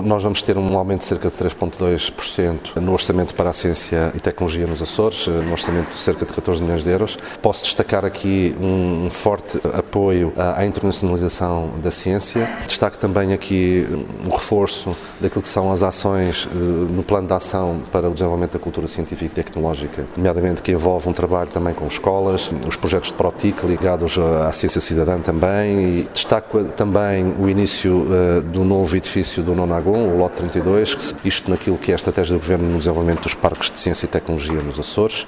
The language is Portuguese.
nós vamos ter um aumento de cerca de 3,2% no orçamento para a ciência e tecnologia nos Açores, no orçamento de cerca de 14 milhões de euros. Posso destacar aqui um forte apoio à internacionalização da ciência. Destaco também aqui um reforço daquilo que são as ações no plano de ação para o desenvolvimento da cultura científica e tecnológica, nomeadamente que envolve um trabalho também com escolas, os projetos de ProTIC ligados à ciência cidadã também, e destaco também o início do novo edifício do Nonagon, o lote 32, isto naquilo que é a estratégia do Governo no desenvolvimento dos parques de ciência e tecnologia nos Açores.